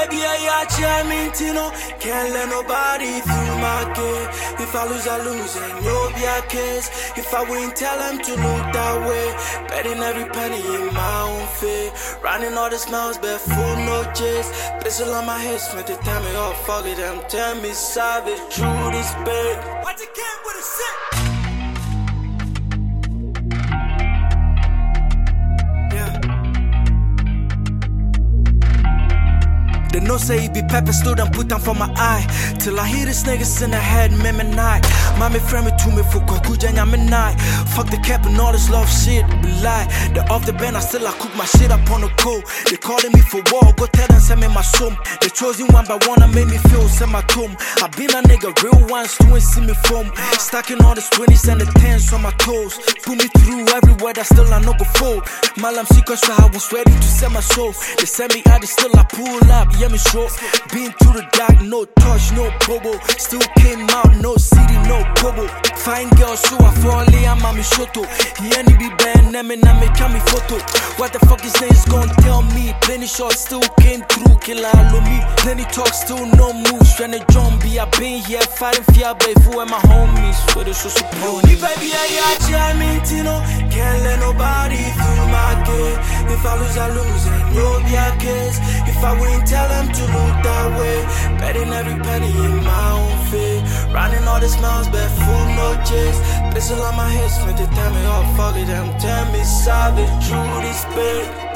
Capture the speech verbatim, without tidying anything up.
baby, I got Mintino. Can't let nobody through my gate. If I lose, I lose, and you'll be a case. If I win, tell them to look that way. Betting every penny in my own fate. Running all the smiles, but full no chase. Pistol on my head, spent the time me off, fuck it, them tell me savage, true this bait. Watch again with a sip. They know say he be pepper, stood and put them for my eye. Till I hear this niggas in the head, me me night. Mommy friend me to me for kuja nyame night. Fuck the cap and all this love shit, be lie. They off the bend, I still I cook my shit up on the cold. They calling me for war, go tell them send me my soul. They chosen one by one, I made me feel send my tomb. I been a nigga real ones, two and see me foam. Stacking all the twenties and the tens on my toes. Put me through everywhere, that still I no go fold. Malam secret, so I was ready to send my soul. They send me out, they still I pull up. Yeah, me short. Been through the dark, no touch, no bubble. Still came out, no city, no bubble. Fine girl, so I fall in, I'm a shoto. He ain't be bad, name and I make me photo. What the fuck is this gonna tell me? Plenty shots still came through, kill all of me. Plenty talk, still no moves. Trying to zombie, I been here fighting fear, baby, for my homies. So this was support. Me baby, I got Mintino. Can't let nobody through my gate. If I lose, I lose, and you'll be a case. If I win, tell them to look that way. Betting every penny in my own fate. Running all the smiles, but full no chase. Pistol on my head, spent the time me off, fuck it, them tell me savage, true this bait.